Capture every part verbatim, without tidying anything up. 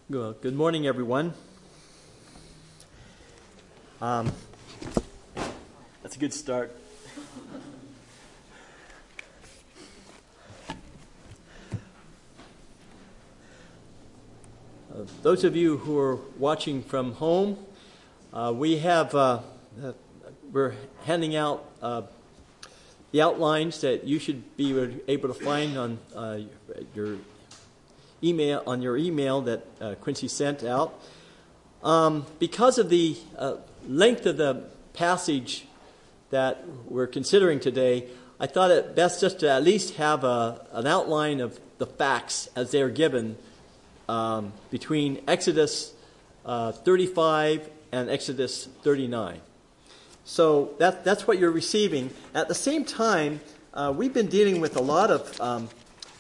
Well, good morning, everyone. Um, that's a good start. Uh, those of you who are watching from home, uh, we have uh, uh, we're handing out uh, the outlines that you should be able to find on uh, your email on your email that uh, Quincy sent out. Um, because of the uh, length of the passage that we're considering today, I thought it best just to at least have a, an outline of the facts as they are given um, between Exodus uh, thirty-five and Exodus thirty-nine. So that, that's what you're receiving. At the same time, uh, we've been dealing with a lot of um,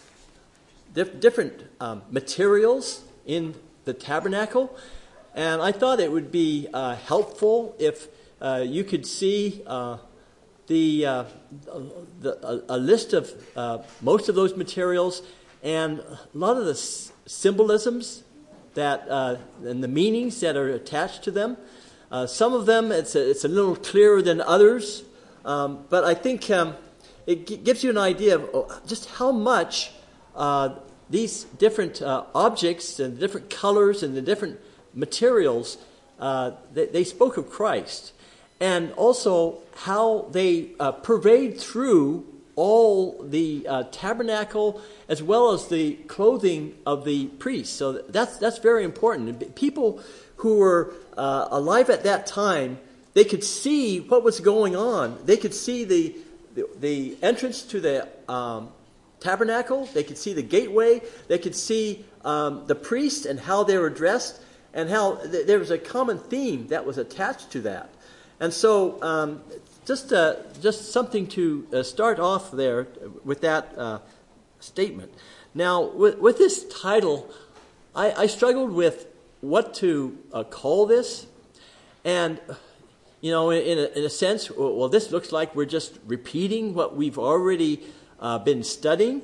dif- different um, materials in the tabernacle. And I thought it would be uh, helpful if uh, you could see uh, the, uh, the a, a list of uh, most of those materials and a lot of the s- symbolisms that uh, and the meanings that are attached to them. Uh, some of them it's a, it's a little clearer than others, um, but I think um, it g- gives you an idea of just how much uh, these different uh, objects and different colors and the different materials, uh, they, they spoke of Christ, and also how they uh, pervade through all the uh, tabernacle as well as the clothing of the priests. So that's that's very important. People who were uh, alive at that time, they could see what was going on. They could see the the, the entrance to the um, tabernacle. They could see the gateway. They could see um, the priests and how they were dressed, and how th- there was a common theme that was attached to that. And so um, just uh, just something to uh, start off there with that uh, statement. Now, with, with this title, I, I struggled with what to uh, call this. And, you know, in, in, a, in a sense, well, this looks like we're just repeating what we've already uh, been studying.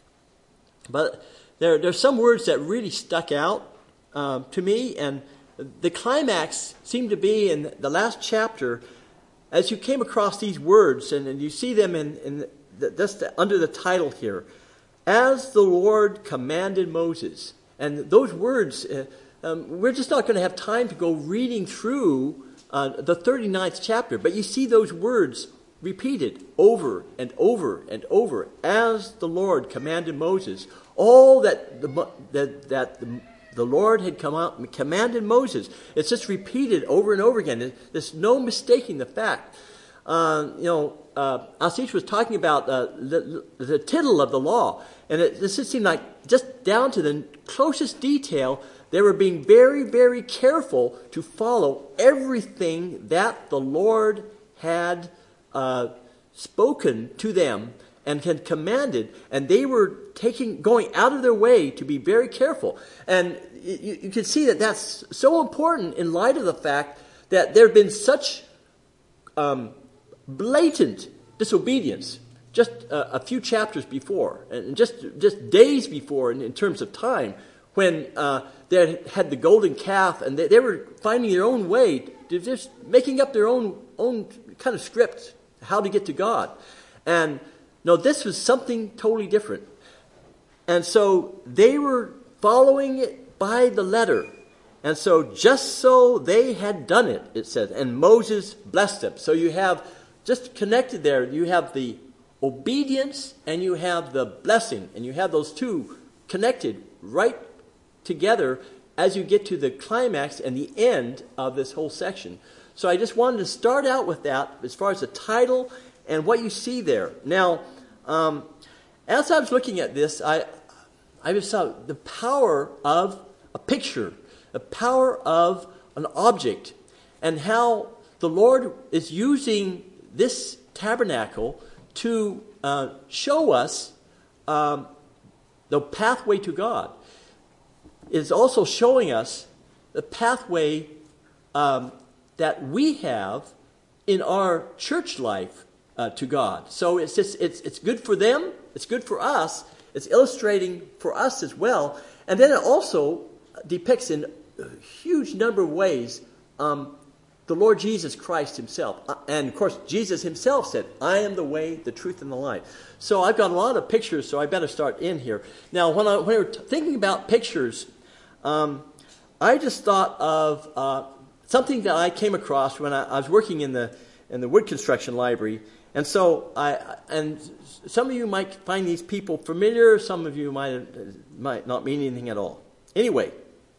But there, there's some words that really stuck out Uh, to me, and the climax seemed to be in the last chapter as you came across these words, and, and you see them in, in the, just under the title here, as the Lord commanded Moses. And those words, uh, um, we're just not going to have time to go reading through uh, the thirty-ninth chapter, but you see those words repeated over and over and over, as the Lord commanded Moses. All that the, that, that the The Lord had come out and commanded Moses. It's just repeated over and over again. There's no mistaking the fact. Uh, you know, uh, Ashish was talking about uh, the, the tittle of the law. And it, this just seemed like just down to the closest detail, they were being very, very careful to follow everything that the Lord had uh, spoken to them and had commanded, and they were taking, going out of their way to be very careful. And you, you can see that that's so important in light of the fact that there had been such um, blatant disobedience just a, a few chapters before, and just just days before in, in terms of time, when uh, they had the golden calf, and they, they were finding their own way, to just making up their own own kind of script how to get to God. And no, this was something totally different. And so they were following it by the letter. And so just so they had done it, it says, and Moses blessed them. So you have, just connected there, you have the obedience and you have the blessing. And you have those two connected right together as you get to the climax and the end of this whole section. So I just wanted to start out with that as far as the title and what you see there. Now, um, as I was looking at this, I I just saw the power of a picture, the power of an object, and how the Lord is using this tabernacle to uh, show us um, the pathway to God. It is also showing us the pathway um, that we have in our church life Uh, to God. So it's just it's it's good for them. It's good for us. It's illustrating for us as well. And then it also depicts in a huge number of ways um, the Lord Jesus Christ himself. Uh, and, of course, Jesus himself said, I am the way, the truth, and the life. So I've got a lot of pictures, so I better start in here. Now, when I, when I was thinking about pictures, um, I just thought of uh, something that I came across when I, I was working in the in the wood construction library. And so, I and some of you might find these people familiar. Some of you might might not mean anything at all. Anyway,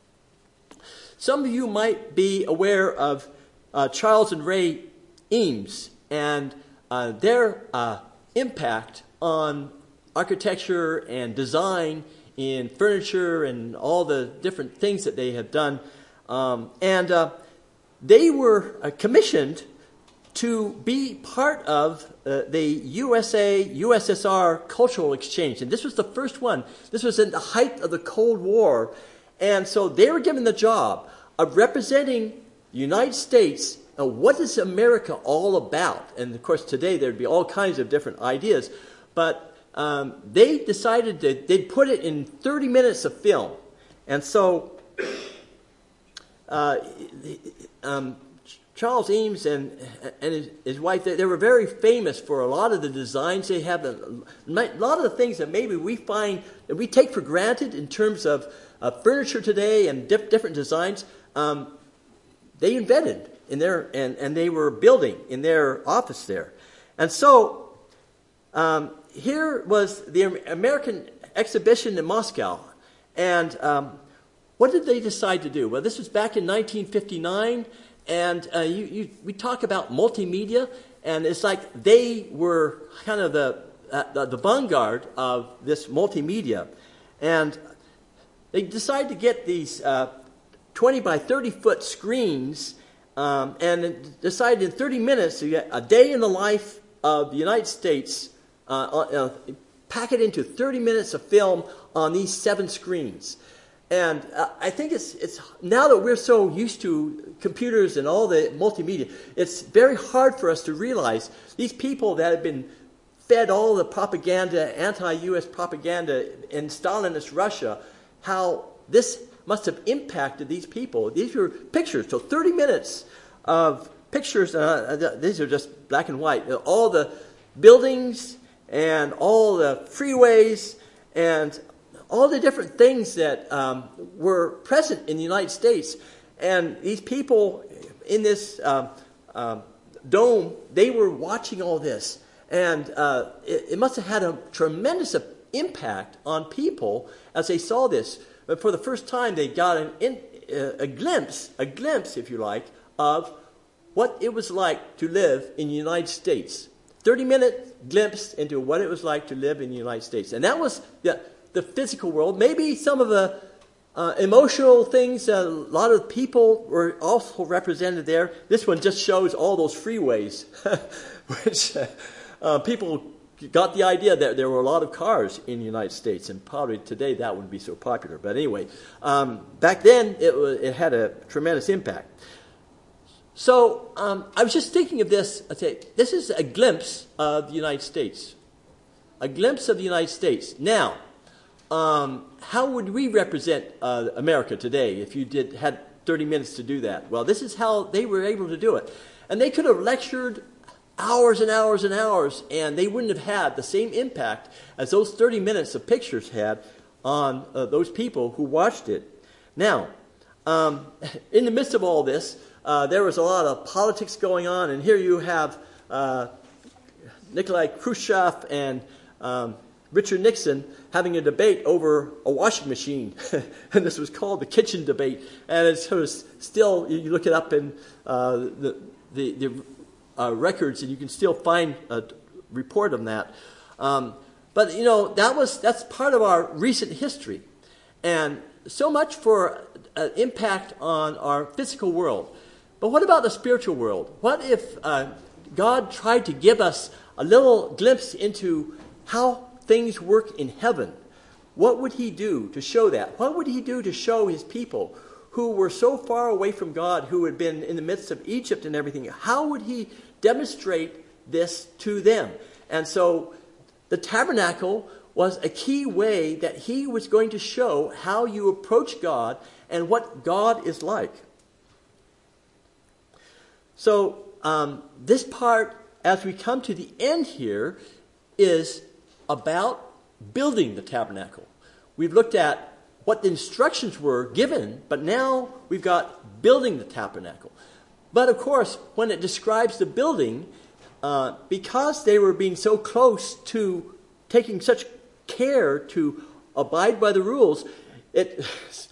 some of you might be aware of uh, Charles and Ray Eames and uh, their uh, impact on architecture and design in furniture and all the different things that they have done. Um, and uh, they were uh, commissioned to be part of uh, the U S A U S S R cultural exchange. And this was the first one. This was in the height of the Cold War. And so they were given the job of representing the United States. Uh, what is America all about? And of course, today there'd be all kinds of different ideas. But um, they decided that they'd put it in thirty minutes of film. And so uh, um, Charles Eames and and his, his wife, they, they were very famous for a lot of the designs they have. A lot of the things that maybe we find, that we take for granted in terms of uh, furniture today and diff, different designs, um, they invented in their, and, and they were building in their office there. And so um, here was the American exhibition in Moscow. And um, what did they decide to do? Well, this was back in nineteen fifty-nine. And uh, you, you, we talk about multimedia, and it's like they were kind of the, uh, the the vanguard of this multimedia. And they decided to get these uh, twenty by thirty foot screens, um, and decided in thirty minutes to get a day in the life of the United States, uh, uh, pack it into thirty minutes of film on these seven screens. And uh, I think it's it's now that we're so used to computers and all the multimedia, it's very hard for us to realize these people that have been fed all the propaganda, anti-U S propaganda in Stalinist Russia, how this must have impacted these people. These were pictures, so thirty minutes of pictures. Uh, these are just black and white. All the buildings and all the freeways and all the different things that um, were present in the United States. And these people in this um, um, dome, they were watching all this. And uh, it, it must have had a tremendous impact on people as they saw this. But for the first time, they got an in, uh, a glimpse, a glimpse, if you like, of what it was like to live in the United States. thirty-minute glimpse into what it was like to live in the United States. And that was the the physical world. Maybe some of the uh, emotional things, uh, a lot of people were also represented there. This one just shows all those freeways, which uh, uh, people got the idea that there were a lot of cars in the United States, and probably today that wouldn't be so popular. But anyway, um, back then it, was, it had a tremendous impact. So um, I was just thinking of this. I say, this is a glimpse of the United States. A glimpse of the United States. Now, Um, how would we represent uh, America today if you did had thirty minutes to do that? Well, this is how they were able to do it. And they could have lectured hours and hours and hours, and they wouldn't have had the same impact as those thirty minutes of pictures had on uh, those people who watched it. Now, um, in the midst of all this, uh, there was a lot of politics going on, and here you have uh, Nikolai Khrushchev and um, Richard Nixon having a debate over a washing machine. And this was called the kitchen debate. And it's sort of still, you look it up in uh, the, the, the uh, records, and you can still find a report on that. Um, but, you know, that was that's part of our recent history. And so much for an impact on our physical world. But what about the spiritual world? What if uh, God tried to give us a little glimpse into how things work in heaven? What would he do to show that? What would he do to show his people who were so far away from God, who had been in the midst of Egypt and everything? How would he demonstrate this to them? And so the tabernacle was a key way that he was going to show how you approach God and what God is like. So um, this part, as we come to the end here, is about building the tabernacle. We've looked at what the instructions were given, but now we've got building the tabernacle. But of course, when it describes the building, uh, because they were being so close to taking such care to abide by the rules, it,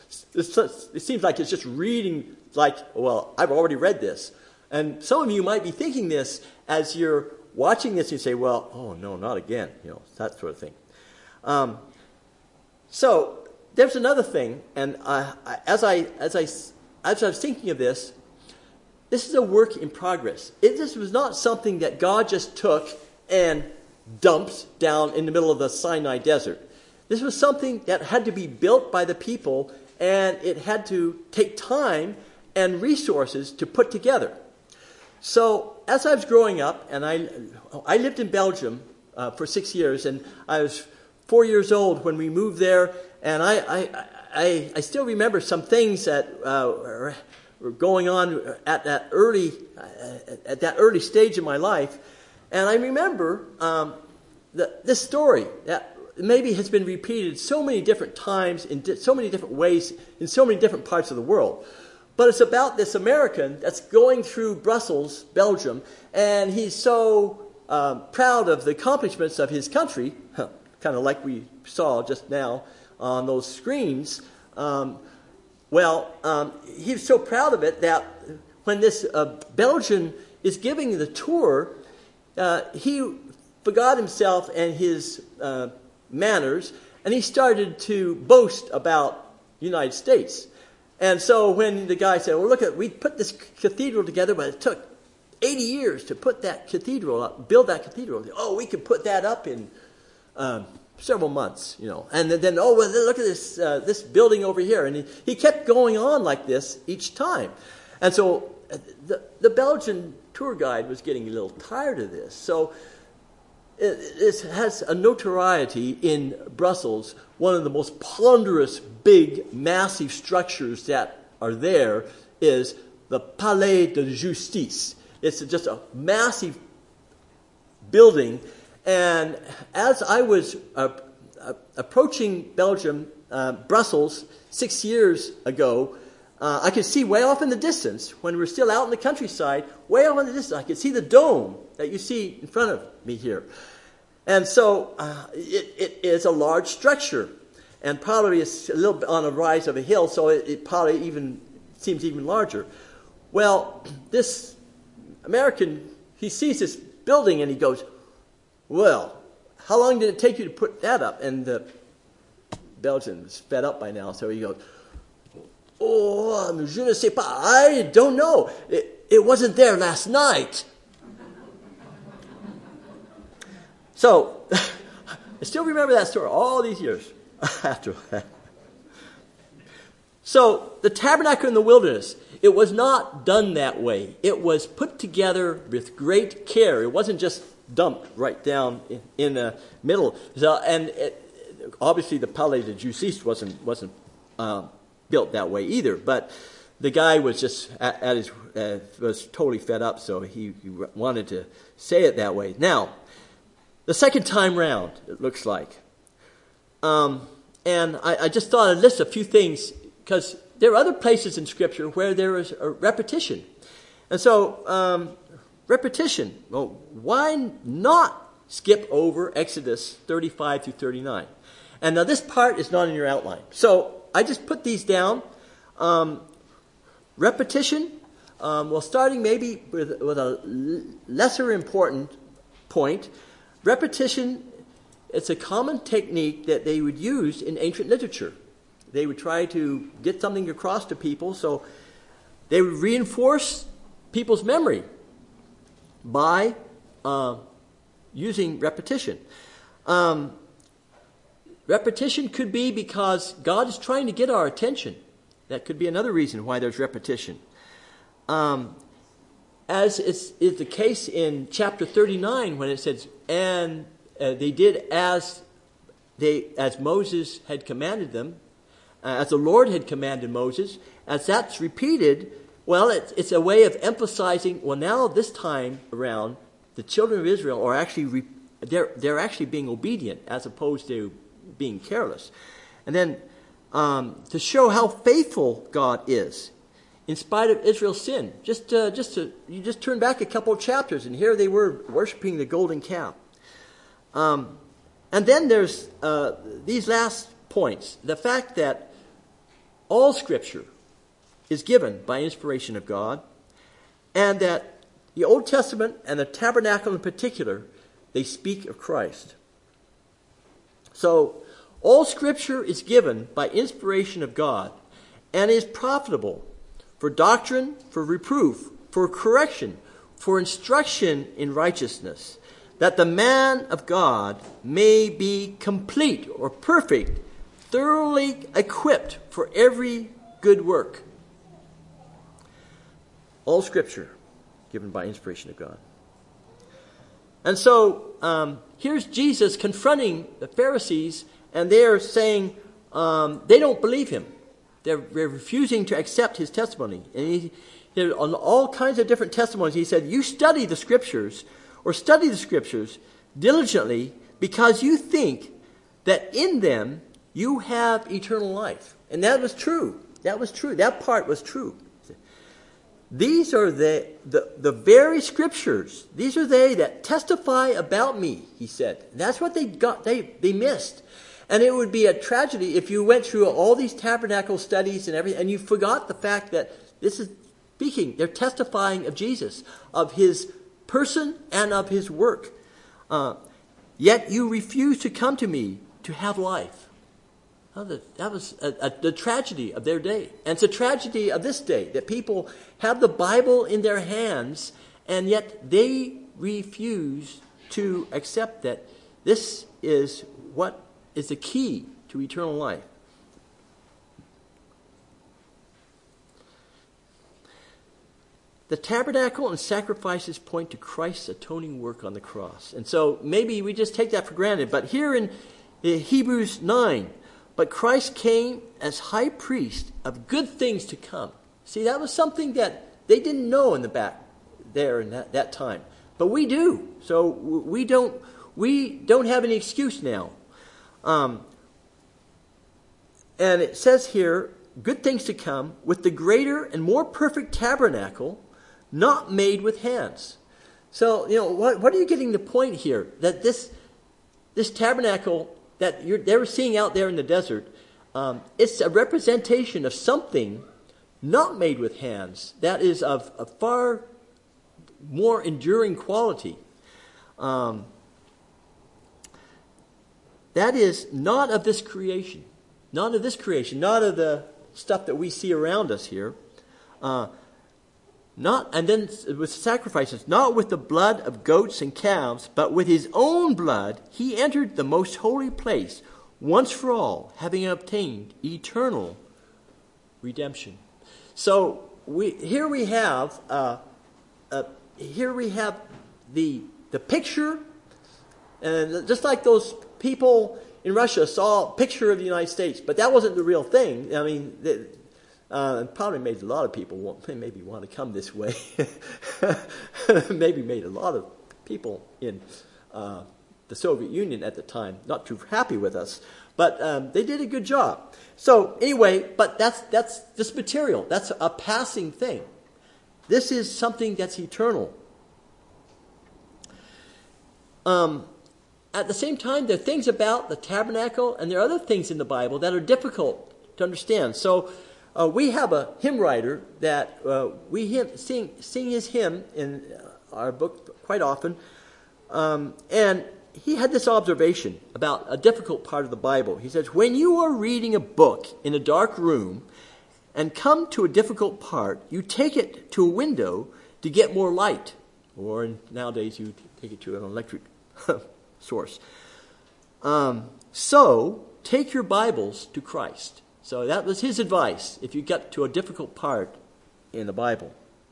it seems like it's just reading like, well, I've already read this. And some of you might be thinking this as you're watching this and you say, well, oh no, not again, you know, that sort of thing. Um, so there's another thing, and I, I, as I as I as I was thinking of this, this is a work in progress. It, this was not something that God just took and dumped down in the middle of the Sinai desert. This was something that had to be built by the people, and it had to take time and resources to put together. So as I was growing up, and I I lived in Belgium uh, for six years, and I was four years old when we moved there, and I I, I, I still remember some things that uh, were going on at that early uh, at that early stage in my life, and I remember um, the, this story that maybe has been repeated so many different times in di- so many different ways in so many different parts of the world. But it's about this American that's going through Brussels, Belgium, and he's so uh, proud of the accomplishments of his country, huh, kind of like we saw just now on those screens. Um, well, um, he's so proud of it that when this uh, Belgian is giving the tour, uh, he forgot himself and his uh, manners, and he started to boast about the United States. And so when the guy said, well, look, at we put this cathedral together, but it took eighty years to put that cathedral up, build that cathedral. Oh, we could put that up in um, several months, you know. And then, then oh, well, look at this uh, this building over here. And he, he kept going on like this each time. And so the, the Belgian tour guide was getting a little tired of this. So it, it has a notoriety in Brussels, one of the most ponderous, big, massive structures that are there is the Palais de Justice. It's just a massive building. And as I was uh, uh, approaching Belgium, uh, Brussels, six years ago, uh, I could see way off in the distance, when we were still out in the countryside, way off in the distance, I could see the dome that you see in front of me here. And so uh, it, it is a large structure. And probably it's a little bit on a rise of a hill, so it, it probably even seems even larger. Well, this American, he sees this building and he goes, well, how long did it take you to put that up? And the Belgian was fed up by now, so he goes, oh, je ne sais pas, I don't know. It, it wasn't there last night. So, I still remember that story all these years after that. So, the tabernacle in the wilderness, it was not done that way. It was put together with great care. It wasn't just dumped right down in, in the middle. So, and it, obviously the Palais de Justice wasn't wasn't um, built that way either. But the guy was just at, at his uh, was totally fed up, so he, he wanted to say it that way. Now, the second time round, it looks like. Um, and I, I just thought I'd list a few things, because there are other places in Scripture where there is a repetition. And so, um, repetition. Well, why not skip over Exodus thirty-five through thirty-nine? And now this part is not in your outline. So I just put these down. Um, repetition. Um, well, starting maybe with, with a lesser important point. Repetition, it's a common technique that they would use in ancient literature. They would try to get something across to people, so they would reinforce people's memory by uh, using repetition. Um, repetition could be because God is trying to get our attention. That could be another reason why there's repetition. Um, as is, is the case in chapter thirty-nine when it says, and uh, they did as they, as Moses had commanded them, uh, as the Lord had commanded Moses, as that's repeated, well, it's, it's a way of emphasizing, well, now this time around, the children of Israel are actually, re, they're, they're actually being obedient as opposed to being careless. And then um, to show how faithful God is, in spite of Israel's sin. Just, uh, just to, you just turn back a couple of chapters, and here they were worshiping the golden calf. Um, and then there's uh, these last points. The fact that all Scripture is given by inspiration of God, and that the Old Testament and the tabernacle in particular, they speak of Christ. So, all Scripture is given by inspiration of God and is profitable for doctrine, for reproof, for correction, for instruction in righteousness, that the man of God may be complete or perfect, thoroughly equipped for every good work. All Scripture given by inspiration of God. And so um, here's Jesus confronting the Pharisees, and they're saying um, they don't believe him. They're, they're refusing to accept his testimony. And he, he, on all kinds of different testimonies, he said, you study the Scriptures, or study the Scriptures diligently, because you think that in them you have eternal life. And that was true. That was true. That part was true. These are the, the, the very Scriptures. These are they that testify about me, he said. And that's what they got. They, they missed. And it would be a tragedy if you went through all these tabernacle studies and everything, and you forgot the fact that this is speaking. They're testifying of Jesus, of his person and of his work. Uh, Yet you refuse to come to me to have life. Oh, that was a, a, the tragedy of their day. And it's a tragedy of this day, that people have the Bible in their hands, and yet they refuse to accept that this is what is the key to eternal life. The tabernacle and sacrifices point to Christ's atoning work on the cross. And so maybe we just take that for granted. But here in Hebrews nine, but Christ came as high priest of good things to come. See, that was something that they didn't know in the back there in that, that time. But we do. So we don't we don't have any excuse now. Um, and it says here, good things to come, with the greater and more perfect tabernacle, not made with hands. So, you know, what, what are you getting the point here? That this this tabernacle that you're, they were seeing out there in the desert, um, it's a representation of something not made with hands, that is of a far more enduring quality. Um, that is not of this creation. Not of this creation. Not of the stuff that we see around us here. Uh, not, and then with sacrifices, not with the blood of goats and calves, but with his own blood, he entered the most holy place once for all, having obtained eternal redemption. So we here we have uh, uh, here we have the the picture, and just like those people in Russia saw a picture of the United States, but that wasn't the real thing. I mean, they, uh, it probably made a lot of people want, maybe want to come this way. Maybe made a lot of people in uh, the Soviet Union at the time not too happy with us, but um, they did a good job. So anyway, but that's that's this material. That's a passing thing. This is something that's eternal. Um, at the same time, there are things about the tabernacle, and there are other things in the Bible that are difficult to understand. So uh, we have a hymn writer that uh, we hymn, sing sing his hymn in our book quite often, um, and he had this observation about a difficult part of the Bible. He says, when you are reading a book in a dark room and come to a difficult part, you take it to a window to get more light. Or in, nowadays you take it to an electric source. Um, so, take your Bibles to Christ. So that was his advice if you get to a difficult part in the Bible.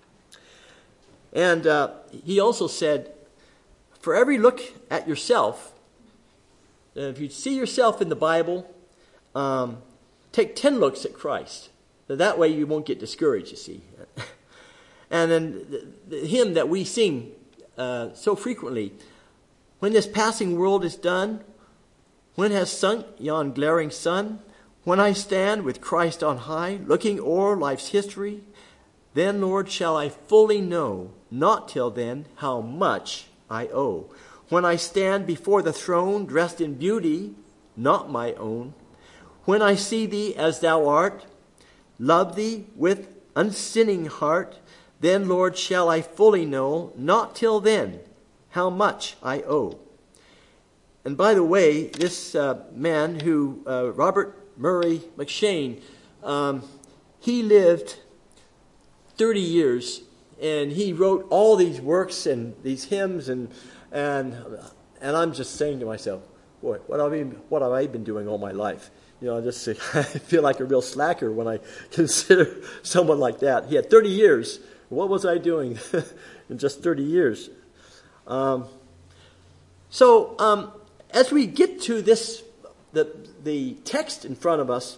And uh, he also said, for every look at yourself, if you see yourself in the Bible, um, take ten looks at Christ. So that way you won't get discouraged, you see. And then the, the hymn that we sing uh, so frequently, when this passing world is done, when has sunk yon glaring sun, when I stand with Christ on high, looking o'er life's history, then, Lord, shall I fully know, not till then, how much I owe. When I stand before the throne, dressed in beauty, not my own, when I see thee as thou art, love thee with unsinning heart, then, Lord, shall I fully know, not till then, how much I owe. And by the way, this uh, man who, uh, Robert Murray M'Cheyne, um, he lived thirty years, and he wrote all these works and these hymns, and and and I'm just saying to myself, boy, what have I been, what have I been doing all my life? You know, I just I feel like a real slacker when I consider someone like that. He had thirty years. What was I doing in just thirty years? Um, so um, as we get to this, the the text in front of us,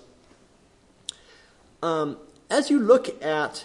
um, as you look at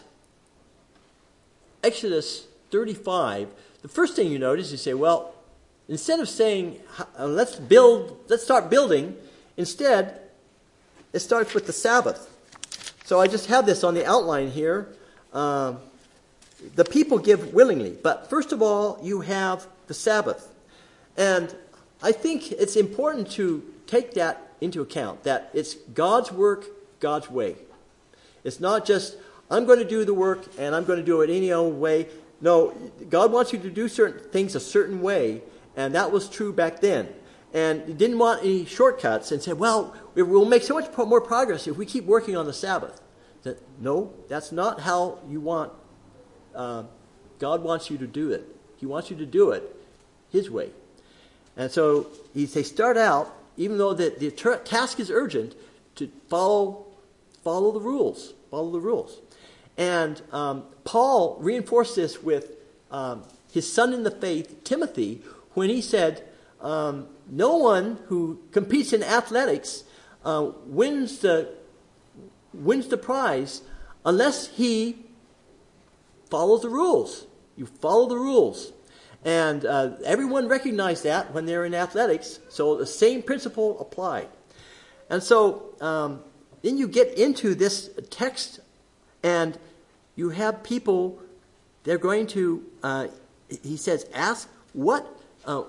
Exodus thirty-five, the first thing you notice, you say, well, instead of saying, uh, let's build, let's start building, instead, it starts with the Sabbath. So I just have this on the outline here. Um, the people give willingly, but first of all, you have the Sabbath. And I think it's important to take that into account, that it's God's work, God's way. It's not just, I'm going to do the work and I'm going to do it any old way. No, God wants you to do certain things a certain way, and that was true back then. And He didn't want any shortcuts and said, well, we'll make so much more progress if we keep working on the Sabbath. That, no, that's not how you want, uh, God wants you to do it. He wants you to do it His way. And so he, they start out, even though the, the task is urgent, to follow follow the rules. Follow the rules. And um, Paul reinforced this with um, his son in the faith, Timothy, when he said, um, no one who competes in athletics uh, wins the wins the prize unless he follows the rules. You follow the rules. And uh, everyone recognized that when they're in athletics, so the same principle applied. And so um, then you get into this text, and you have people, they're going to, uh, he says, ask what, uh,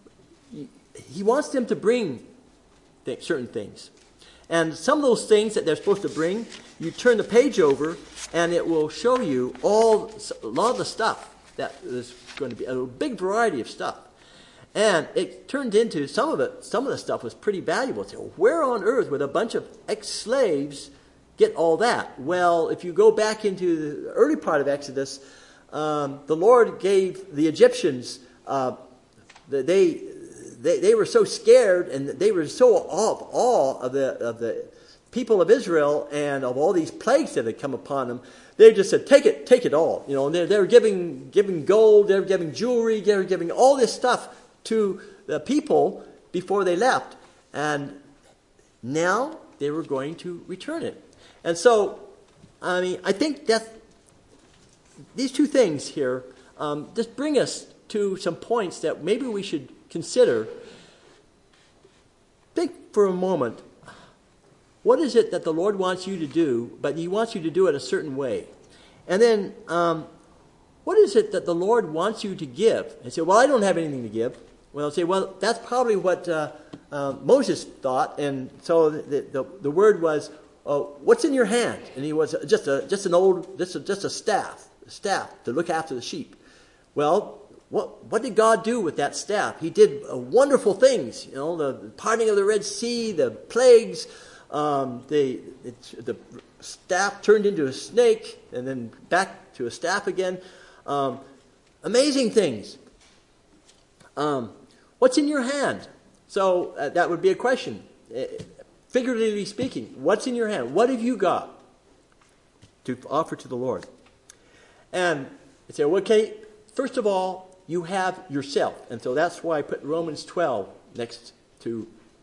he wants them to bring th- certain things. And some of those things that they're supposed to bring, you turn the page over, and it will show you all, a lot of the stuff that is going to be, a big variety of stuff. And it turned into, some of it, some of the stuff was pretty valuable. So where on earth would a bunch of ex-slaves get all that? Well, if you go back into the early part of Exodus, um, the Lord gave the Egyptians, uh, the, they, they they were so scared, and they were so awe, awe of the of the people of Israel and of all these plagues that had come upon them. They just said, take it, take it all. You know, and they, they were giving giving gold, they were giving jewelry, they were giving all this stuff to the people before they left. And now they were going to return it. And so, I mean, I think that these two things here um, just bring us to some points that maybe we should consider. Think for a moment, what is it that the Lord wants you to do, but He wants you to do it a certain way? And then, um, what is it that the Lord wants you to give? And say, well, I don't have anything to give. Well, I'll say, well, that's probably what uh, uh, Moses thought. And so the, the, the word was, oh, what's in your hand? And he was just a just an old, just a, just a staff, a staff to look after the sheep. Well, what what did God do with that staff? He did uh, wonderful things. You know, the parting of the Red Sea, the plagues. Um, the it, the staff turned into a snake, and then back to a staff again. Um, amazing things. Um, what's in your hand? So uh, that would be a question. Uh, figuratively speaking, what's in your hand? What have you got to offer to the Lord? And I say, okay, first of all, you have yourself. And so that's why I put Romans twelve next to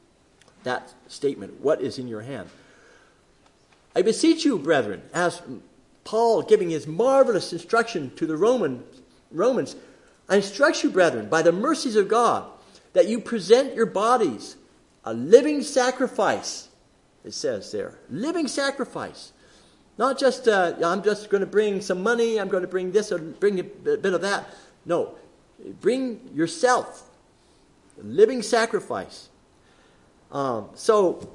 that statement, what is in your hand? I beseech you, brethren, as Paul giving his marvelous instruction to the Roman Romans, I instruct you, brethren, by the mercies of God, that you present your bodies a living sacrifice. It says there, living sacrifice. Not just, uh, I'm just going to bring some money, I'm going to bring this or bring a bit of that. No, bring yourself, a living sacrifice. Um, so,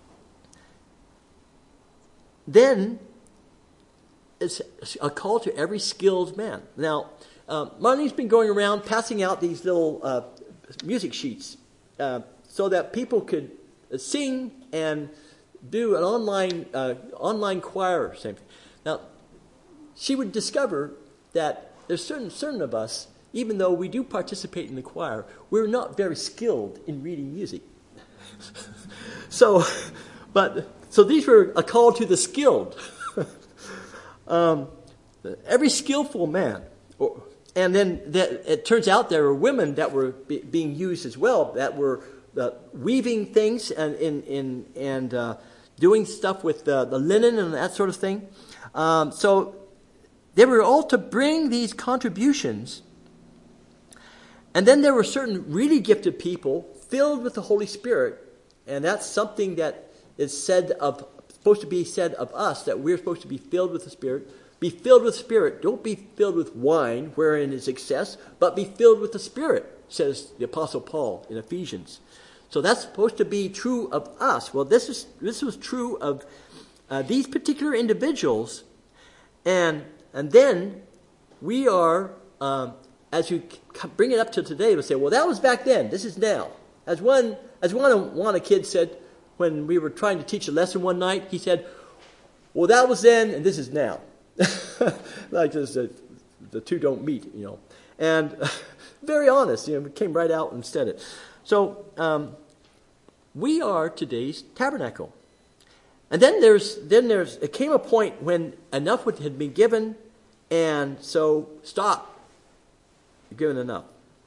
then, it's a call to every skilled man. Now, um, Marlene's been going around passing out these little uh, music sheets uh, so that people could sing and do an online uh, online choir or something. Now, she would discover that there's certain certain of us, even though we do participate in the choir, we're not very skilled in reading music. so, but so these were a call to the skilled. um, every skillful man, or, and then that, it turns out there were women that were be, being used as well, that were uh, weaving things and in in and uh, doing stuff with the, the linen and that sort of thing. Um, so they were all to bring these contributions. And then there were certain really gifted people filled with the Holy Spirit, and that's something that is said of, supposed to be said of us, that we're supposed to be filled with the Spirit. Be filled with the Spirit. Don't be filled with wine, wherein is excess, but be filled with the Spirit, says the Apostle Paul in Ephesians. So that's supposed to be true of us. Well, this is this was true of uh, these particular individuals, and and then we are, um, as you bring it up to today, we'll say, well, that was back then. This is now. As one as one one a kid said when we were trying to teach a lesson one night, he said, well, that was then, and this is now. Like this, uh, the two don't meet, you know. And very honest, you know, it came right out and said it. So um, we are today's tabernacle. And then there's then there's it came a point when enough had been given, and so stop. You're given enough.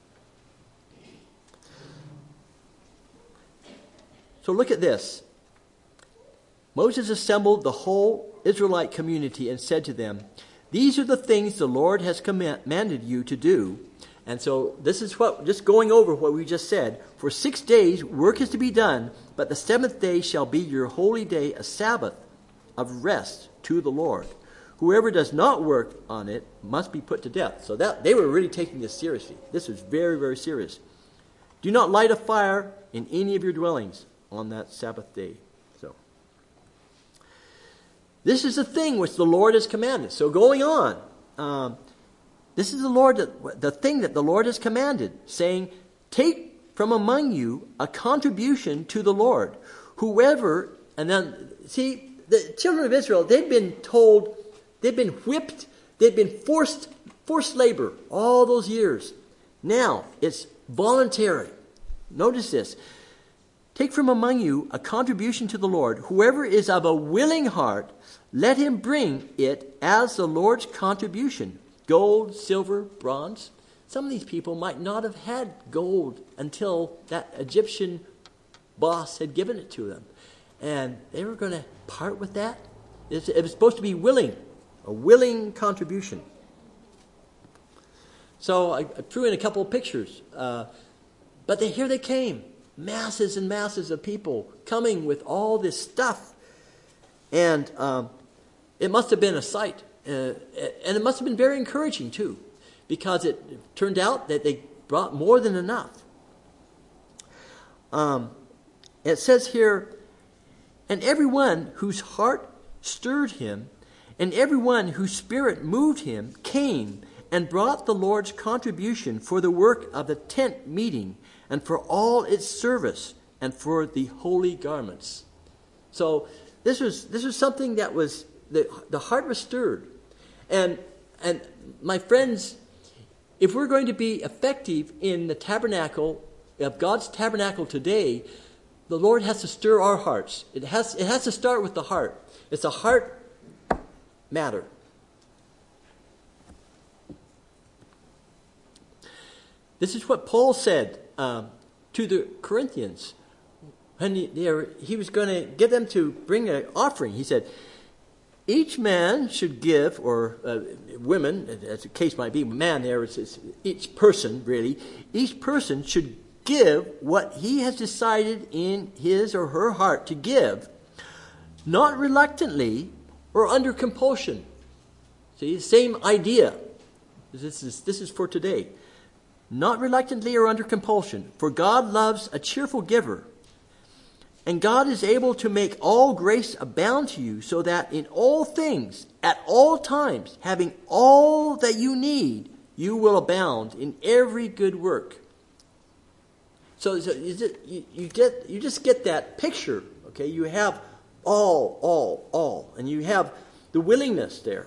So look at this. Moses assembled the whole Israelite community and said to them, these are the things the Lord has commanded you to do. And so this is what, just going over what we just said. For six days work is to be done, but the seventh day shall be your holy day, a Sabbath of rest to the Lord. Whoever does not work on it must be put to death. So that they were really taking this seriously. This was very, very serious. Do not light a fire in any of your dwellings on that Sabbath day. So this is the thing which the Lord has commanded. So going on, um, this is the Lord, that, the thing that the Lord has commanded, saying, take from among you a contribution to the Lord. Whoever, and then, see, the children of Israel, they've been told, they've been whipped, they've been forced, forced labor all those years. Now, it's voluntary. Notice this. Take from among you a contribution to the Lord. Whoever is of a willing heart, let him bring it as the Lord's contribution. Gold, silver, bronze. Some of these people might not have had gold until that Egyptian boss had given it to them. And they were going to part with that. It was supposed to be willing, a willing contribution. So I threw in a couple of pictures. Uh, but they, here they came. Masses and masses of people coming with all this stuff. And um, it must have been a sight. Uh, and it must have been very encouraging too, because it turned out that they brought more than enough. Um, it says here, and everyone whose heart stirred him, and everyone whose spirit moved him, came and brought the Lord's contribution for the work of the tent meeting, and for all its service, and for the holy garments. So this was this was something that was the the heart was stirred. And and my friends, if we're going to be effective in the tabernacle of God's tabernacle today, the Lord has to stir our hearts. It has it has to start with the heart. It's a heart matter. This is what Paul said um, to the Corinthians. when he, they were, he was going to get them to bring an offering, he said, each man should give, or uh, women, as the case might be, man there, it's, it's each person really, each person should give what he has decided in his or her heart to give, not reluctantly or under compulsion. See, same idea. This is, this is for today. Not reluctantly or under compulsion, for God loves a cheerful giver. And God is able to make all grace abound to you, so that in all things, at all times, having all that you need, you will abound in every good work. So, so you, just, you, you get you just get that picture, okay? You have all, all, all, and you have the willingness there.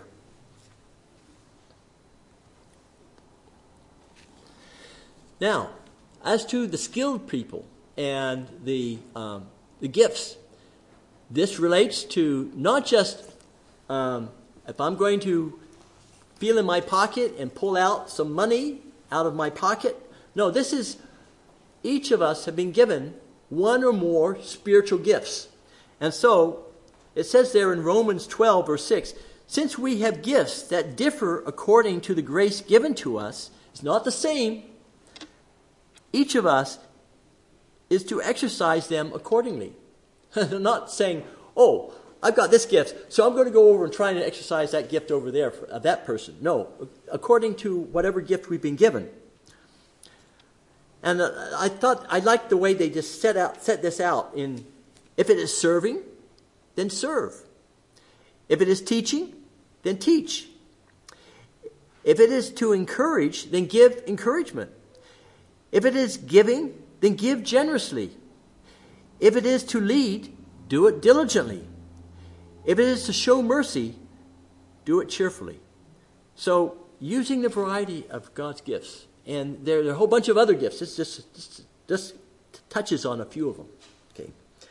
Now, as to the skilled people and the um, the gifts, this relates to not just um, if I'm going to feel in my pocket and pull out some money out of my pocket. No, this is each of us have been given one or more spiritual gifts. And so it says there in Romans twelve, verse six, since we have gifts that differ according to the grace given to us, it's not the same. Each of us is to exercise them accordingly. They're not saying, oh, I've got this gift, so I'm going to go over and try and exercise that gift over there for uh, that person. No, according to whatever gift we've been given. And uh, I thought, I liked the way they just set out, set this out in, if it is serving, then serve. If it is teaching, then teach. If it is to encourage, then give encouragement. If it is giving, then give generously. If it is to lead, do it diligently. If it is to show mercy, do it cheerfully. So, using the variety of God's gifts. And there, there are a whole bunch of other gifts. This just, just, just touches on a few of them. Okay.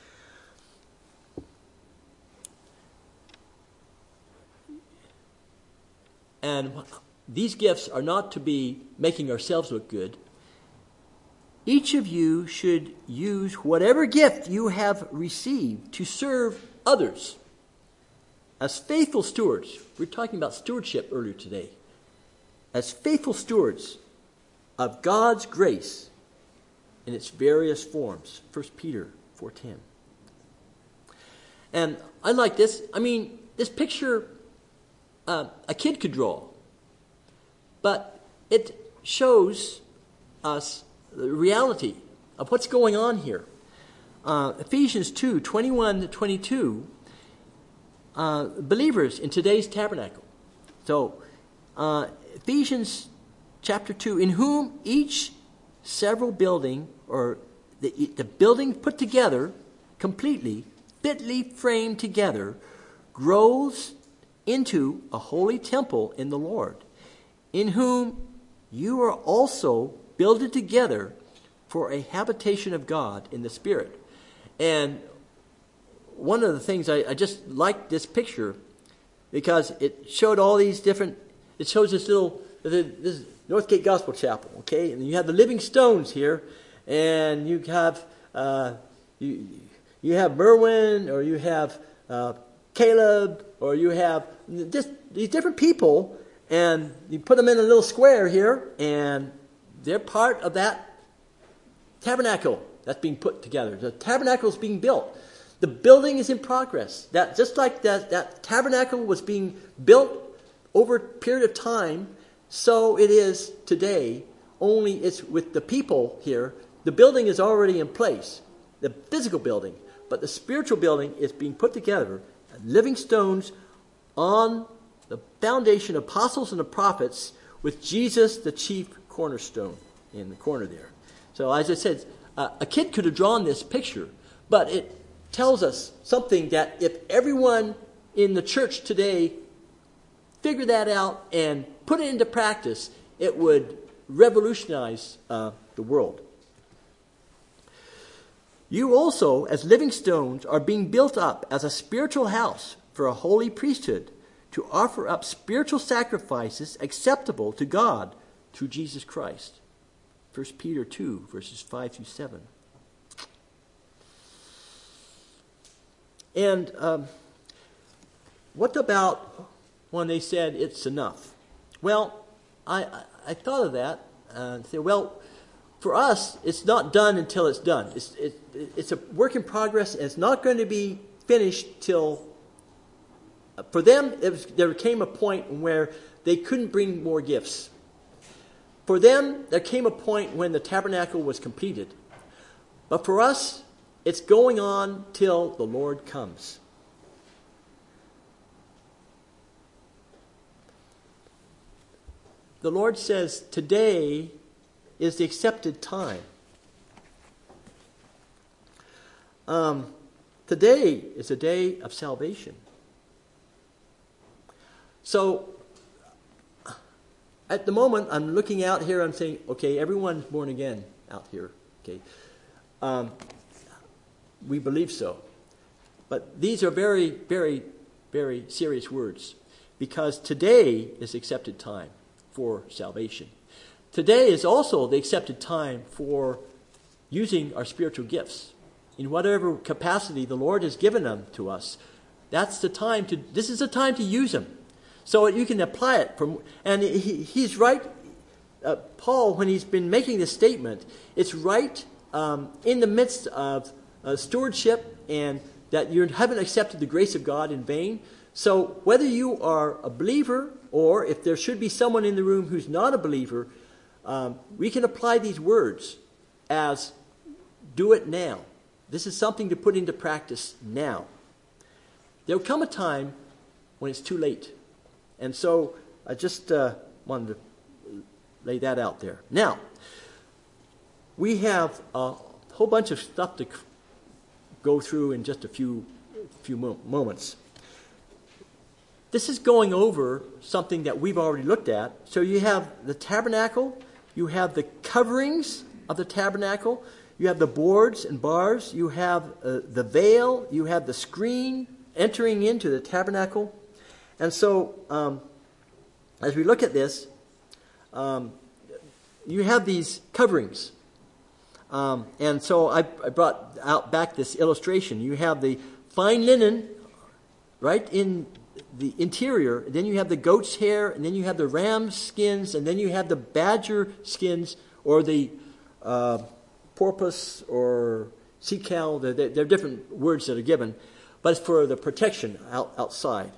And these gifts are not to be making ourselves look good. Each of you should use whatever gift you have received to serve others as faithful stewards. We were talking about stewardship earlier today. As faithful stewards of God's grace in its various forms. First Peter four ten. And I like this. I mean, this picture uh, a kid could draw. But it shows us the reality of what's going on here. Uh, Ephesians two, twenty-one to twenty-two, uh, believers in today's tabernacle. So, uh, Ephesians chapter two, in whom each several building, or the, the building put together completely, fitly framed together, grows into a holy temple in the Lord, in whom you are also builded together for a habitation of God in the Spirit. And one of the things I, I just liked this picture because it showed all these different, it shows this little, this Northgate Gospel Chapel, okay? And you have the living stones here, and you have, uh, you, you have Merwin, or you have uh, Caleb, or you have just these different people, and you put them in a little square here, and they're part of that tabernacle that's being put together. The tabernacle is being built. The building is in progress. That just like that, that tabernacle was being built over a period of time, so it is today. Only it's with the people here. The building is already in place, the physical building, but the spiritual building is being put together. Living stones on the foundation of apostles and the prophets, with Jesus, the chief cornerstone, in the corner there. So as I said, uh, a kid could have drawn this picture, but it tells us something that if everyone in the church today figured that out and put it into practice, it would revolutionize uh, the world. You also, as living stones, are being built up as a spiritual house for a holy priesthood, to offer up spiritual sacrifices acceptable to God through Jesus Christ. First Peter two, verses five through seven. And um, what about when they said it's enough? Well, I, I, I thought of that and said, well, for us, it's not done until it's done. It's, it, it's a work in progress, and it's not going to be finished till... For them, it was, there came a point where they couldn't bring more gifts. For them, there came a point when the tabernacle was completed. But for us, it's going on till the Lord comes. The Lord says, today is the accepted time. Um, today is a day of salvation. So, at the moment, I'm looking out here, I'm saying, okay, everyone's born again out here. Okay, um, we believe so. But these are very, very, very serious words, because today is accepted time for salvation. Today is also the accepted time for using our spiritual gifts in whatever capacity the Lord has given them to us. That's the time to. This is the time to use them. So you can apply it from, and he, he's right, uh, Paul, when he's been making this statement, it's right um, in the midst of uh, stewardship and that you haven't accepted the grace of God in vain. So whether you are a believer or if there should be someone in the room who's not a believer, um, we can apply these words as do it now. This is something to put into practice now. There will come a time when it's too late. And so I just uh, wanted to lay that out there. Now, we have a whole bunch of stuff to go through in just a few few mo- moments. This is going over something that we've already looked at. So you have the tabernacle, you have the coverings of the tabernacle, you have the boards and bars, you have uh, the veil, you have the screen entering into the tabernacle. And so, um, as we look at this, um, you have these coverings. Um, and so I, I brought out back this illustration. You have the fine linen, right, in the interior. Then you have the goat's hair, and then you have the ram's skins, and then you have the badger skins, or the uh, porpoise or sea cow. There, there are different words that are given, but it's for the protection out, outside.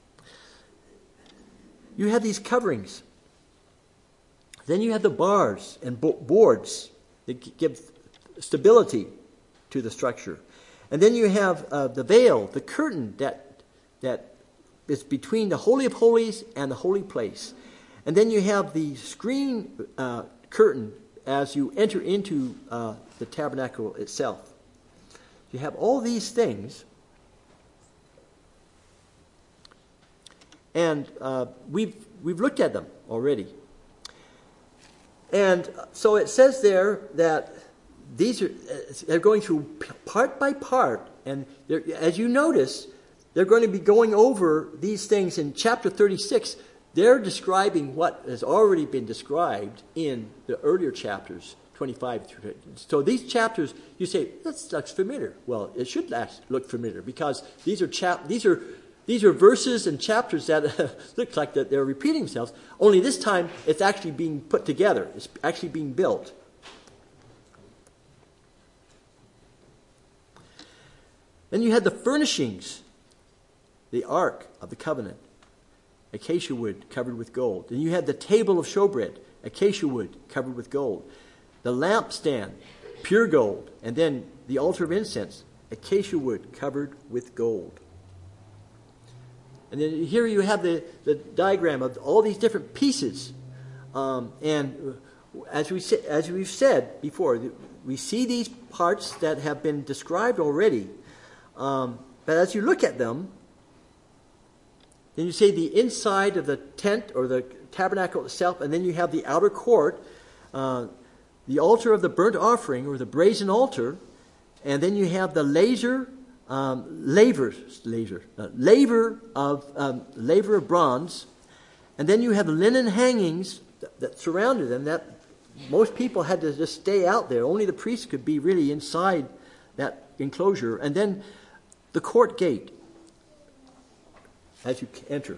You have these coverings. Then you have the bars and bo- boards that give stability to the structure. And then you have uh, the veil, the curtain that that is between the Holy of Holies and the holy place. And then you have the screen uh, curtain as you enter into uh, the tabernacle itself. You have all these things. And uh, we've we've looked at them already. And so it says there that these are they're going through part by part, and as you notice, they're going to be going over these things in chapter thirty-six. They're describing what has already been described in the earlier chapters, twenty-five through. So these chapters, you say that looks familiar. Well, it should look familiar because these are chap these are. These are verses and chapters that look like that they're repeating themselves, only this time it's actually being put together. It's actually being built. Then you had the furnishings, the Ark of the Covenant, acacia wood covered with gold. Then you had the table of showbread, acacia wood covered with gold. The lampstand, pure gold. And then the altar of incense, acacia wood covered with gold. And then here you have the, the diagram of all these different pieces. Um, and as, we, as we've said before, we see these parts that have been described already. Um, but as you look at them, then you say the inside of the tent or the tabernacle itself, and then you have the outer court, uh, the altar of the burnt offering or the brazen altar, and then you have the laser Um, laver, laser, uh, laver of um, laver of bronze, and then you have linen hangings that, that surrounded them. That most people had to just stay out there. Only the priests could be really inside that enclosure. And then the court gate as you enter.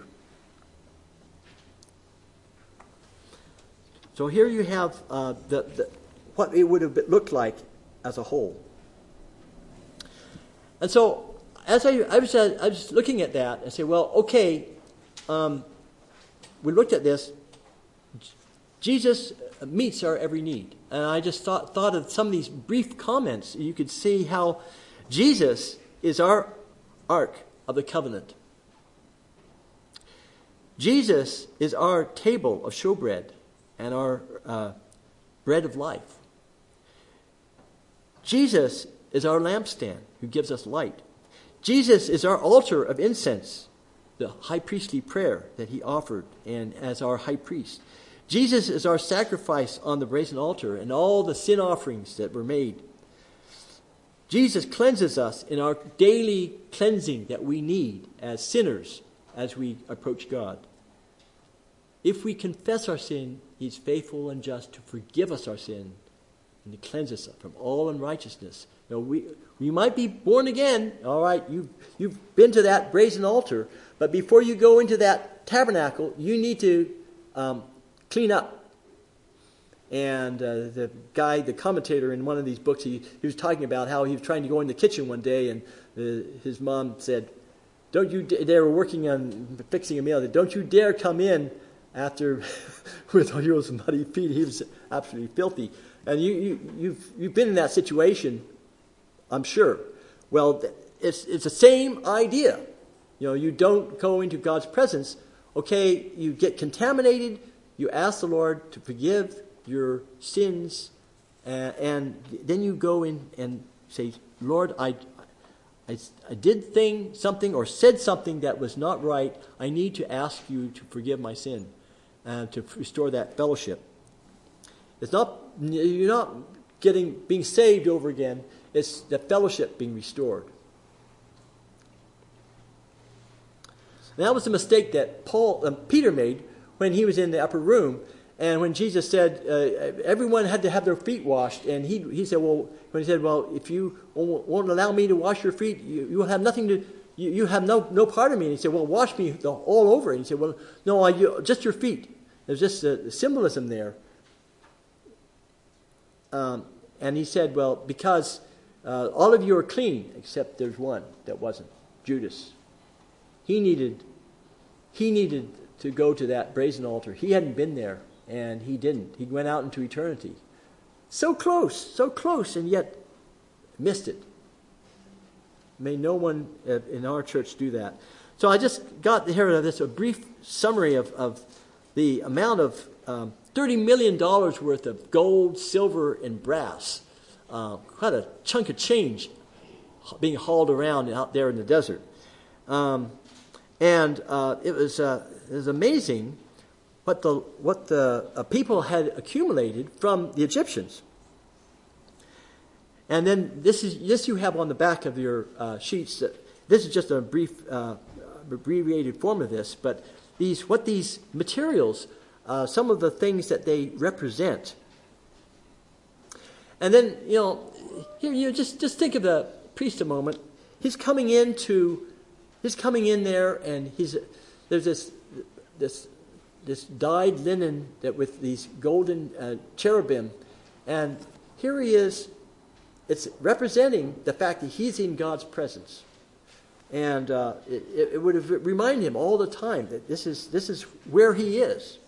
So here you have uh, the, the what it would have been, looked like as a whole. And so as I, I, was, uh, I was looking at that and say, well, okay, um, we looked at this. Jesus meets our every need. And I just thought, thought of some of these brief comments. You could see how Jesus is our ark of the covenant. Jesus is our table of showbread and our uh, bread of life. Jesus is our lampstand who gives us light. Jesus is our altar of incense, the high priestly prayer that he offered and as our high priest. Jesus is our sacrifice on the brazen altar and all the sin offerings that were made. Jesus cleanses us in our daily cleansing that we need as sinners as we approach God. If we confess our sin, he's faithful and just to forgive us our sin and to cleanse us from all unrighteousness. You know, we we might be born again, all right, you've, you've been to that brazen altar, but before you go into that tabernacle, you need to um, clean up. And uh, the guy, the commentator in one of these books, he, he was talking about how he was trying to go in the kitchen one day, and uh, his mom said, "Don't you?" D-, they were working on fixing a meal. "Don't you dare come in after with all your muddy feet." He was absolutely filthy. And you, you, you've you've been in that situation, I'm sure. Well, it's it's the same idea. You know, you don't go into God's presence. Okay, you get contaminated. You ask the Lord to forgive your sins, uh, and then you go in and say, "Lord, I, I, I did thing something or said something that was not right. I need to ask you to forgive my sin, and uh, to restore that fellowship." It's not you're not getting being saved over again. It's the fellowship being restored. And that was the mistake that Paul, uh, Peter made when he was in the upper room. And when Jesus said uh, everyone had to have their feet washed, and he he said, well, when he said, well, if you won't allow me to wash your feet, you, you will have nothing to, you, you have no no part of me. And he said, well, wash me the, all over. And he said, well, no, I, you, just your feet. There's just a symbolism there. Um, and he said, well, because uh, all of you are clean, except there's one that wasn't, Judas. He needed, he needed to go to that brazen altar. He hadn't been there. And he didn't. He went out into eternity. So close, so close, and yet missed it. May no one in our church do that. So I just got here this a brief summary of, of the amount of um, thirty million dollars worth of gold, silver, and brass. Uh, quite a chunk of change being hauled around out there in the desert. Um, and uh, it was uh, it was amazing what the what the uh, people had accumulated from the Egyptians. And then this is this you have on the back of your uh, sheets. That this is just a brief, uh, abbreviated form of this, but these what these materials, uh, some of the things that they represent. And then you know, here you just just think of the priest a moment. He's coming into, he's coming in there, and he's there's this this. this dyed linen that with these golden uh, cherubim. And here he is. It's representing the fact that he's in God's presence. And uh, it, it would have remind him all the time that this is this is where he is.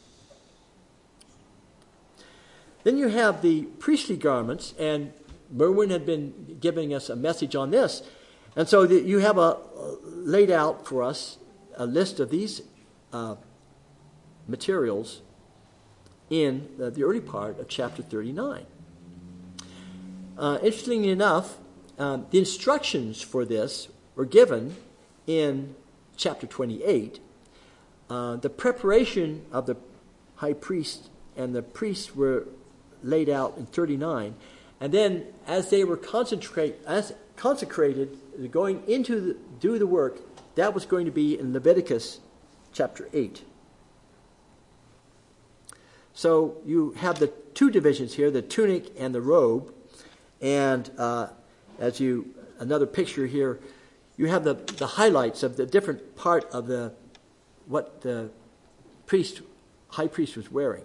Then you have the priestly garments, and Merwin had been giving us a message on this. And so the, you have a laid out for us a list of these uh, materials in the, the early part of chapter thirty-nine. Uh, interestingly enough, um, the instructions for this were given in chapter twenty-eight. Uh, the preparation of the high priest and the priests were laid out in thirty-nine. And then as they were concentrate, as consecrated, going into the, do the work, that was going to be in Leviticus chapter eight. So you have the two divisions here, the tunic and the robe. And uh, as you, another picture here, you have the, the highlights of the different part of the what the priest, high priest was wearing.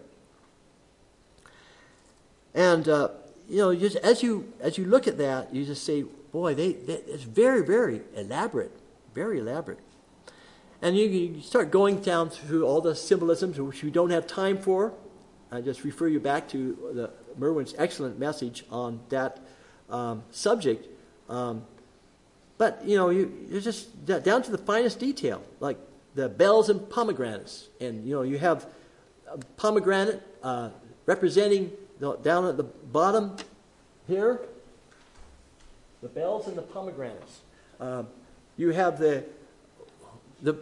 And uh, you know, just as you as you look at that, you just say, boy, they, they it's very, very elaborate, very elaborate. And you, you start going down through all the symbolisms, which we don't have time for. I just refer you back to the, Merwin's excellent message on that um, subject. Um, but, you know, you, you're just down to the finest detail, like the bells and pomegranates. And, you know, you have a pomegranate uh, representing, the, down at the bottom here, the bells and the pomegranates. Um, you have the the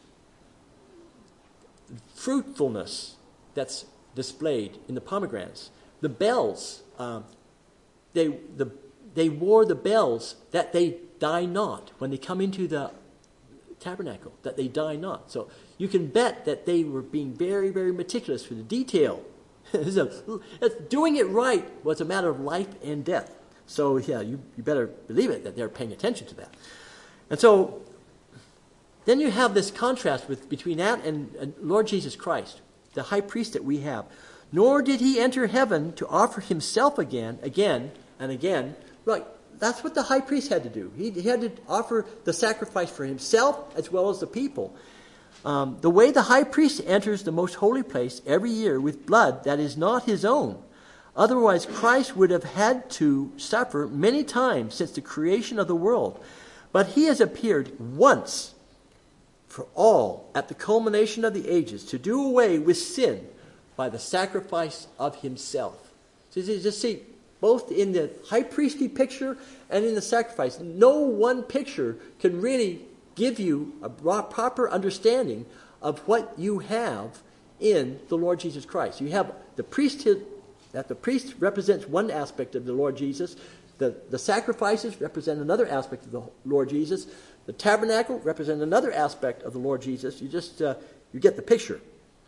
fruitfulness that's displayed in the pomegranates. The bells, um, they the they wore the bells that they die not when they come into the tabernacle, that they die not. So you can bet that they were being very, very meticulous for the detail. So, doing it right was a matter of life and death. So yeah, you, you better believe it that they're paying attention to that. And so then you have this contrast with between that and, and Lord Jesus Christ, the high priest that we have. Nor did he enter heaven to offer himself again, again and again. Like, that's what the high priest had to do. He, he had to offer the sacrifice for himself as well as the people. Um, the way the high priest enters the most holy place every year with blood that is not his own. Otherwise, Christ would have had to suffer many times since the creation of the world. But he has appeared once for all at the culmination of the ages to do away with sin by the sacrifice of himself. So you just see, both in the high priestly picture and in the sacrifice, no one picture can really give you a proper understanding of what you have in the Lord Jesus Christ. You have the priesthood, that the priest represents one aspect of the Lord Jesus. The, the sacrifices represent another aspect of the Lord Jesus. The tabernacle represents another aspect of the Lord Jesus. You just, uh, you get the picture.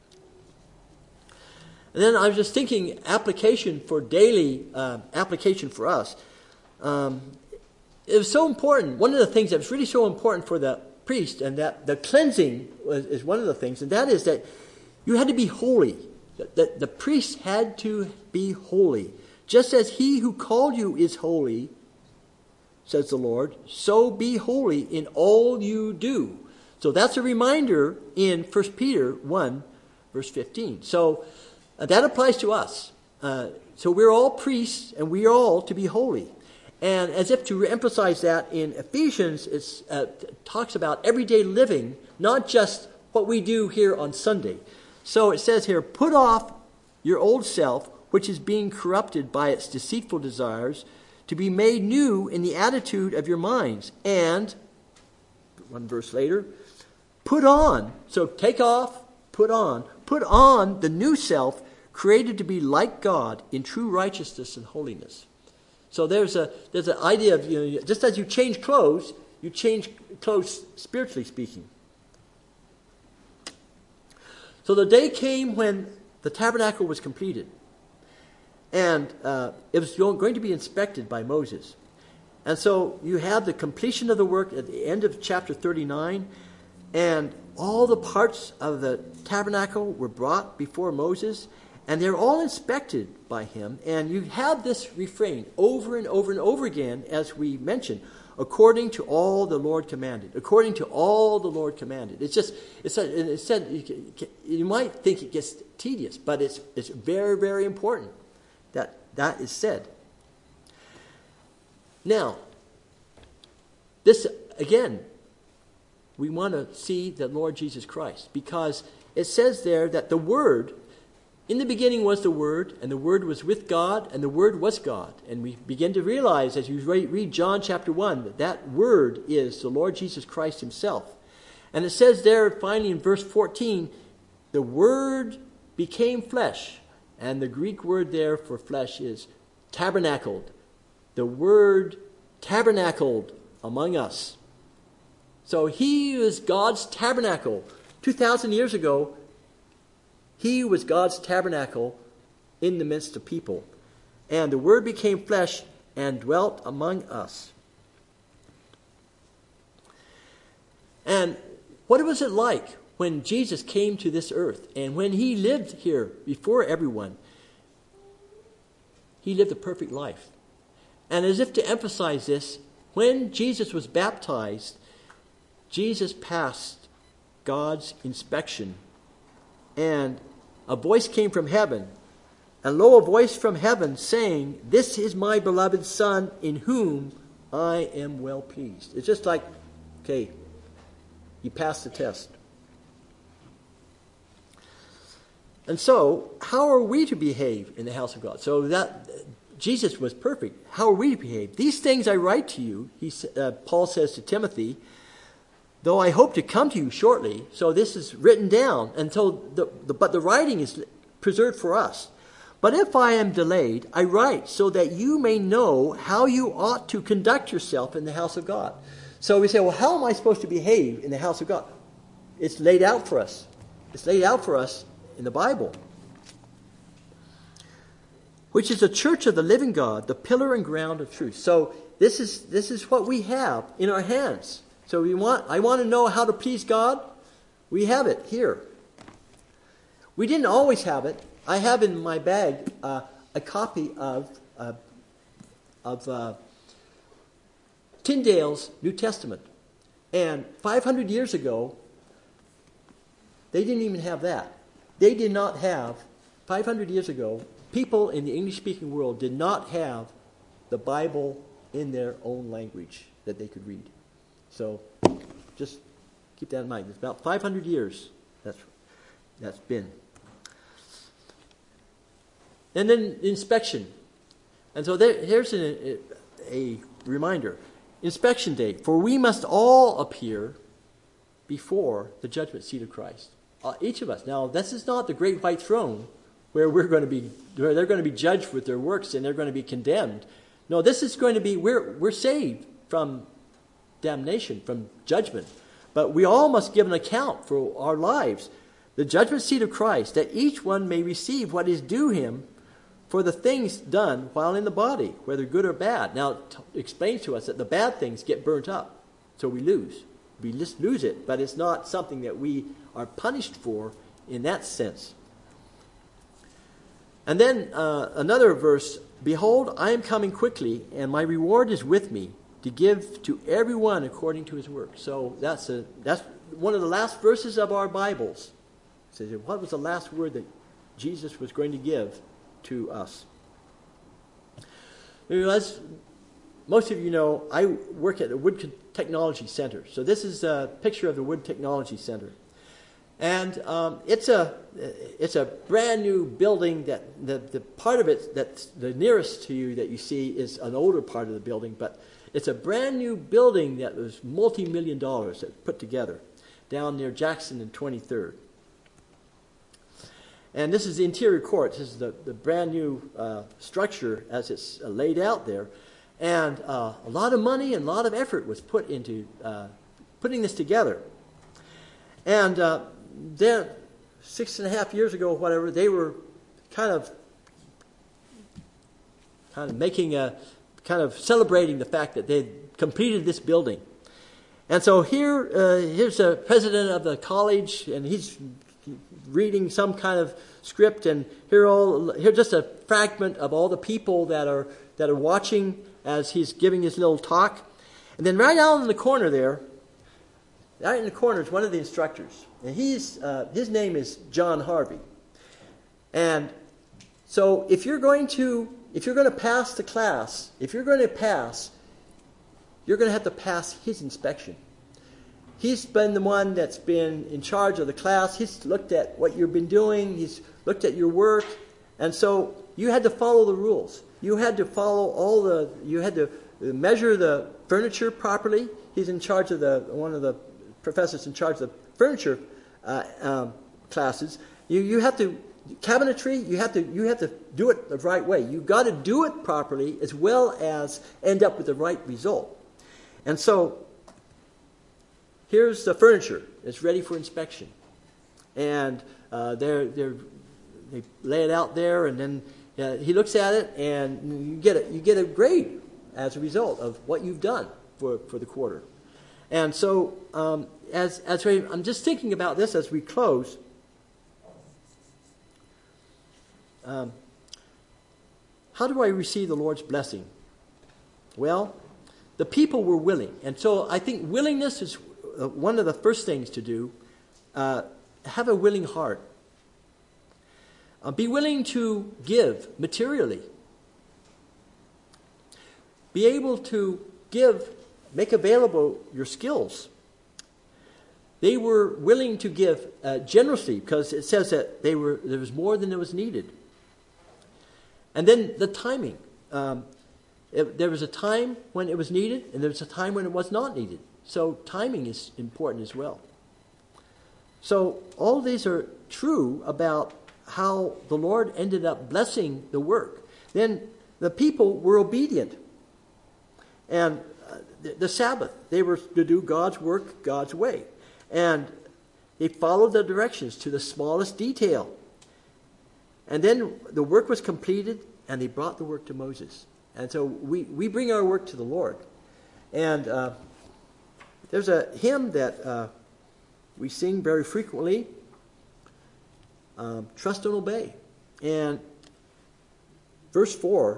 And then I was just thinking application for daily, uh, application for us. Um, it was so important. One of the things that was really so important for the priest, and that the cleansing was, is one of the things, and that is that you had to be holy. That the, the priest had to be holy. Just as he who called you is holy, says the Lord, so be holy in all you do. So that's a reminder in First Peter one, verse fifteen. So uh, that applies to us. Uh, so we're all priests, and we are all to be holy. And as if to emphasize that, in Ephesians, it uh, talks about everyday living, not just what we do here on Sunday. So it says here, put off your old self, which is being corrupted by its deceitful desires, to be made new in the attitude of your minds. And, one verse later, put on. So take off, put on. Put on the new self, created to be like God in true righteousness and holiness. So there's a there's an idea of, you know, just as you change clothes, you change clothes spiritually speaking. So the day came when the tabernacle was completed. And uh, it was going to be inspected by Moses. And so you have the completion of the work at the end of chapter thirty-nine. And all the parts of the tabernacle were brought before Moses. And they're all inspected by him. And you have this refrain over and over and over again, as we mentioned, according to all the Lord commanded. According to all the Lord commanded. It's just, it's, it's said, you, you might think it gets tedious, but it's it's very, very important that that is said. Now, this, again, we want to see the Lord Jesus Christ, because it says there that the Word, in the beginning was the Word, and the Word was with God, and the Word was God. And we begin to realize, as you read John chapter one, that that Word is the Lord Jesus Christ himself. And it says there, finally in verse fourteen, the Word became flesh. And the Greek word there for flesh is tabernacled. The Word tabernacled among us. So he is God's tabernacle. two thousand years ago, he was God's tabernacle in the midst of people. And the Word became flesh and dwelt among us. And what was it like when Jesus came to this earth and when he lived here before everyone? He lived a perfect life. And as if to emphasize this, when Jesus was baptized, Jesus passed God's inspection. And a voice came from heaven. And lo, a voice from heaven saying, "This is my beloved Son, in whom I am well pleased." It's just like, okay, you passed the test. And so, how are we to behave in the house of God? So that Jesus was perfect. How are we to behave? "These things I write to you," he, uh, Paul says to Timothy, "though I hope to come to you shortly." So this is written down, and so the, the, but the writing is preserved for us. "But if I am delayed, I write so that you may know how you ought to conduct yourself in the house of God." So we say, well, how am I supposed to behave in the house of God? It's laid out for us. It's laid out for us in the Bible. "Which is the church of the living God, the pillar and ground of truth." So this is this is what we have in our hands. So we want I want to know how to please God. We have it here. We didn't always have it. I have in my bag uh, a copy of uh, of uh, Tyndale's New Testament, and five hundred years ago, they didn't even have that. They did not have five hundred years ago. People in the English-speaking world did not have the Bible in their own language that they could read. So, just keep that in mind. It's about five hundred years that's that's been. And then inspection. And so there, here's a, a reminder. Inspection day. "For we must all appear before the judgment seat of Christ." Uh, each of us. Now, this is not the great white throne where we're going to be, where they're going to be judged with their works and they're going to be condemned. No, this is going to be, we're we're saved from damnation, from judgment. But we all must give an account for our lives. The judgment seat of Christ, that each one may receive what is due him for the things done while in the body, whether good or bad. Now, it t- explains to us that the bad things get burnt up, so we lose. We just lose it, but it's not something that we are punished for in that sense. And then uh, another verse, "Behold, I am coming quickly, and my reward is with me, to give to everyone according to his work." So that's a that's one of the last verses of our Bibles. It says, what was the last word that Jesus was going to give to us? As most of you know, I work at the Wood Technology Center. So this is a picture of the Wood Technology Center. And um, it's a it's a brand new building that the, the part of it that's the nearest to you that you see is an older part of the building, but it's a brand new building that was multi-million dollars that put together down near Jackson and twenty-third. And this is the interior court. This is the, the brand new uh, structure as it's uh, laid out there. And uh, a lot of money and a lot of effort was put into uh, putting this together. And uh, then, six and a half years ago, whatever, they were kind of, kind of making a, kind of celebrating the fact that they'd completed this building. And so here, uh, here's the president of the college, and he's reading some kind of script, and here all here's just a fragment of all the people that are that are watching as he's giving his little talk. And then right out in the corner there, right in the corner is one of the instructors. And he's uh, his name is John Harvey. And so if you're going to if you're going to pass the class, if you're going to pass, you're going to have to pass his inspection. He's been the one that's been in charge of the class. He's looked at what you've been doing. He's looked at your work. And so you had to follow the rules. You had to follow all the, you had to measure the furniture properly. He's in charge of the, one of the professors in charge of the furniture uh, um, classes. You you have to, cabinetry, you have to, you have to do it the right way. You've got to do it properly as well as end up with the right result. And so, here's the furniture. It's ready for inspection. And uh, they're, they're, they lay it out there, and then uh, he looks at it, and you get a, you get a grade as a result of what you've done for, for the quarter. And so, um, as as we, I'm just thinking about this as we close. Um, how do I receive the Lord's blessing? Well, the people were willing, and so I think willingness is one of the first things to do. Uh, have a willing heart. Uh, be willing to give materially. Be able to give, make available your skills. They were willing to give uh, generously because it says that they were there was more than there was needed. And then the timing. Um, it, there was a time when it was needed, and there was a time when it was not needed. So timing is important as well. So all these are true about how the Lord ended up blessing the work. Then the people were obedient. And uh, the, the Sabbath, they were to do God's work God's way. And they followed the directions to the smallest detail. And then the work was completed, and they brought the work to Moses. And so we, we bring our work to the Lord. And uh, there's a hymn that uh, we sing very frequently, um, Trust and Obey. And verse four,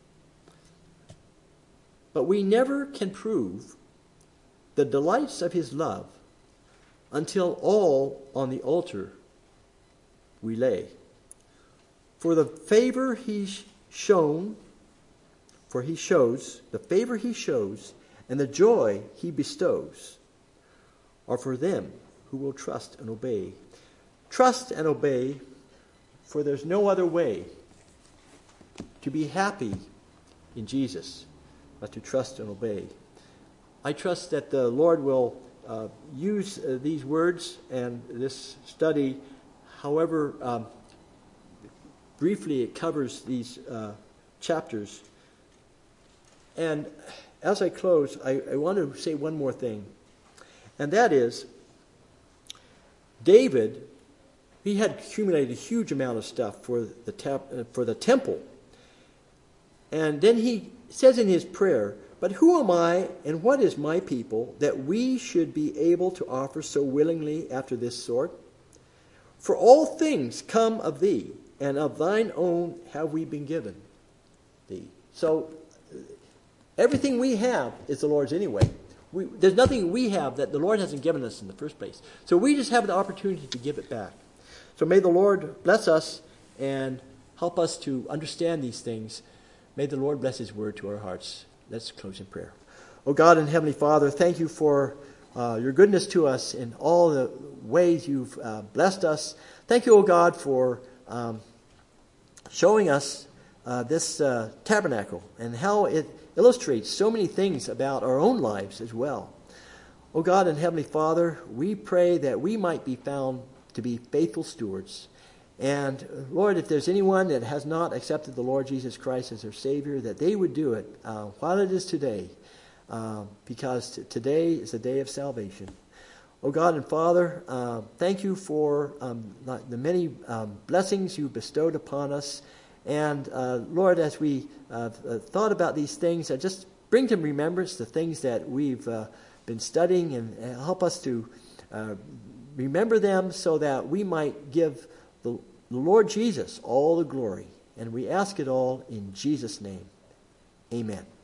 but we never can prove the delights of his love until all on the altar we lay. For the favor he's shown, for he shows, the favor he shows, and the joy he bestows are for them who will trust and obey. Trust and obey, for there's no other way to be happy in Jesus but to trust and obey. I trust that the Lord will uh, use uh, these words and this study, however um, briefly it covers these uh, chapters. And as I close, I, I want to say one more thing. And that is, David, he had accumulated a huge amount of stuff for the tap, uh, for the temple. And then he says in his prayer, but who am I and what is my people that we should be able to offer so willingly after this sort? For all things come of thee, and of thine own have we been given thee. So everything we have is the Lord's anyway. We, there's nothing we have that the Lord hasn't given us in the first place. So we just have the opportunity to give it back. So may the Lord bless us and help us to understand these things. May the Lord bless his word to our hearts. Let's close in prayer. Oh God and Heavenly Father, thank you for uh, your goodness to us in all the ways you've uh, blessed us. Thank you, oh God, for um, showing us uh, this uh, tabernacle and how it illustrates so many things about our own lives as well. Oh God and Heavenly Father, we pray that we might be found to be faithful stewards. And Lord, if there's anyone that has not accepted the Lord Jesus Christ as their Savior, that they would do it uh, while it is today, uh, because t- today is the day of salvation. Oh God and Father, uh, thank you for um, the many um, blessings you bestowed upon us. And uh, Lord, as we uh, thought about these things, uh, just bring to remembrance the things that we've uh, been studying, and, and help us to uh, remember them so that we might give the Lord Jesus all the glory. And we ask it all in Jesus' name. Amen.